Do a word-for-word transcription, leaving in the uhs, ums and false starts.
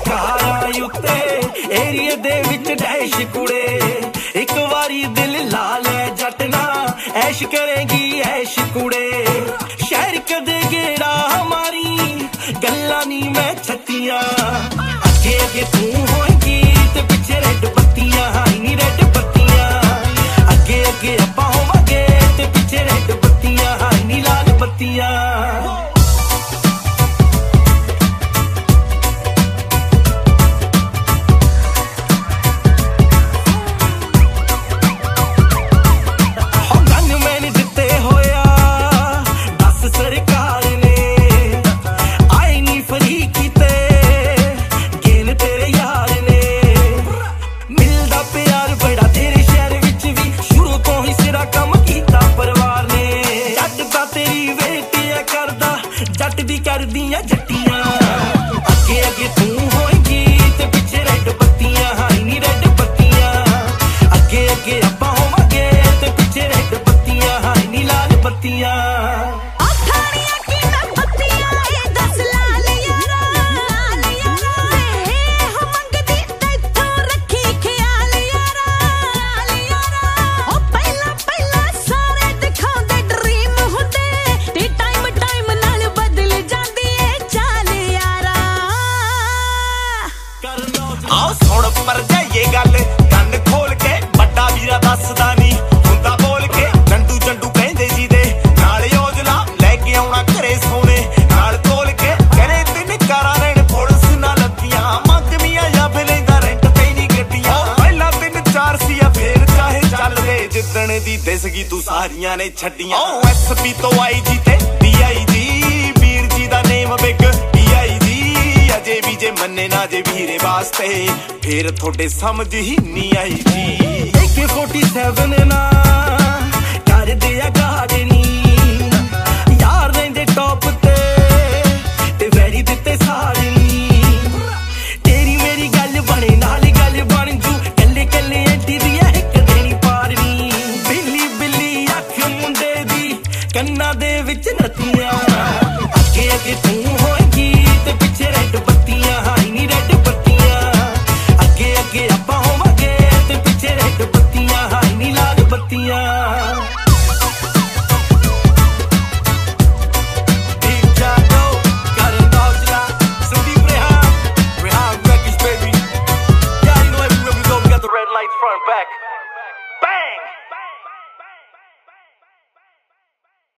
ਕਾਰਾਂ ਉੱਤੇ ਏਰੀਏ ਦੇ ਵਿੱਚ ਡੈਸ਼ ਕੁੜੇ ਇੱਕ ਵਾਰੀ ਦਿਲ ਲਾ ਲੈ ਜੱਟ ਨਾ ਐਸ਼ ਕਰੇਗੀ ਐਸ਼ ਕੁੜੇ ਸ਼ਹਿਰ ਕਦੇ ਗੇੜਾ ਮਾਰੀ ਗੱਲਾਂ ਨੀ ਮੈਂ ਛੱਤੀਆਂ ਅੱਗੇ ਅੱਗੇ ਤੂੰ ਹੋਏਗੀ ਤੇ ਪਿੱਛੇ ਰੈੱਡ ਬੱਤੀਆਂ ਹਾਈ ਨੀ ਰੈੱਡ ਬੱਤੀਆਂ ਅੱਗੇ ਅੱਗੇ ਆਪਾਂ ਹੋਵਾਂਗੇ ਤੇ ਪਿੱਛੇ ਰੈੱਡ ਬੱਤੀਆਂ ਹਾਈ ਨੀ ਲਾਲ ਬੱਤੀਆਂ ਜੱਟ ਦੀ ਕਰਦੀਆਂ ਜੱਟੀਆਂ ਅੱਗੇ ਅੱਗੇ ਤੂੰ ਹੋਏਗੀ ਤੇ ਪਿੱਛੇ ਰੈੱਡ ਬੱਤੀਆਂ ਹਾਈ ਨੀ ਰੈੱਡ ਬੱਤੀਆਂ ਅੱਗੇ ਅੱਗੇ ਆਪਾਂ ਹੋਵਾਂਗੇ ਤੇ ਪਿੱਛੇ ਰੈੱਡ ਬੱਤੀਆਂ ਹਾਈ ਨੀ ਲਾਲ ਬੱਤੀਆਂ ਆਓ ਸੁਣ ਪਰ ਜਾਈਏ ਗੱਲ ਕੰਨ ਖੋਲ ਕੇ ਵੱਡਾ ਵੀਰਾ ਦੱਸਦਾ ਨਹੀਂ ਹੁੰਦਾ ਬੋਲ ਕੇ ਡੰਡੂ ਚੰਡੂ ਕਹਿੰਦੇ ਜੀ ਦੇ ਨਾਲ ਯੋਜਲਾ ਲੈ ਕੇ ਆਉਣਾ ਘਰੇ ਸੋਨੇ ਨਾਲ ਤੋਲ ਕੇ ਕਹਿੰਦੇ ਤਿੰਨ ਕਾਰਾਂ ਲੈਣ ਪੁਲਿਸ ਨਾਲ ਲੱਤੀਆਂ ਮੰਗਮੀਆਂ ਜਾਂ ਫਿਰ ਲੈਂਦਾ ਰੈਂਟ ਤੇ ਨਹੀਂ ਗੱਡੀਆਂ ਪਹਿਲਾਂ ਤਿੰਨ ਚਾਰ ਸੀਆ ਫੇਰ ਚਾਹੇ ਚੱਲਦੇ ਜਿੱਦਣ ਦੀ ਦਿਸ ਗਈ ਤੂੰ ਸਾਰੀਆਂ ਨੇ ਛੱਡੀਆਂ ਓ ਐਸ ਪੀ ਤੋਂ ਆਈ ਜੀ ਤੇ ਡੀ ਆਈ ਜੀ ਵੀਰ ਜੀ ਦਾ ਨੇਮ ਬਿਗ ਅਜੇ ਵੀ ਜੇ ਮੰਨੇ ਨਾ ਜੇ ਵੀਰੇ ਵਾਸਤੇ ਫੇਰ ਤੁਹਾਡੇ ਸਮਝ ਹੀ ਨਹੀਂ ਆਈ ਜੀ ਏ ਕੇ ਫੋਰਟੀ ਸੈਵਨ ਨਾ ਕਰਦੇ ਆ ਗਾਰਡਨੀ ਯਾਰ ਰਹਿੰਦੇ ਟੌਪ ਤੇ ਤੇ ਵੈਰੀ ਦਿੱਤੇ ਸਾੜਨੀ ਤੇਰੀ ਮੇਰੀ ਗੱਲ ਬਣੇ ਨਾਲ ਗੱਲ ਬਣ ਜੂ ਕੱਲੇ ਕੱਲੇ ਐਂਟੀ ਦੀ ਇੱਕ ਦੇਣੀ ਪਾਰਨੀ ਬਿੱਲੀ ਬਿੱਲੀ ਅੱਖ ਮੁੰਡੇ ਦੀ ਕੰਨਾਂ ਦੇ ਵਿੱਚ ਨੱਤੀਆਂ ਅੱਗੇ ਅੱਗੇ ਤੂੰ ਹੋਏਗੀ ਤੇ ਪਿੱਛੇ ਰੈੱਡ ਬੱਤੀਆਂ ਹਾਈ ਨੀ ਰੈੱਡ ਬੱਤੀਆਂ ਅੱਗੇ ਅੱਗੇ ਆਪਾਂ ਹੋਵਾਂਗੇ ਤੇ ਪਿੱਛੇ ਰੈੱਡ ਬੱਤੀਆਂ ਹਾਈ ਨੀ ਲਾਲ ਬੱਤੀਆਂ Front back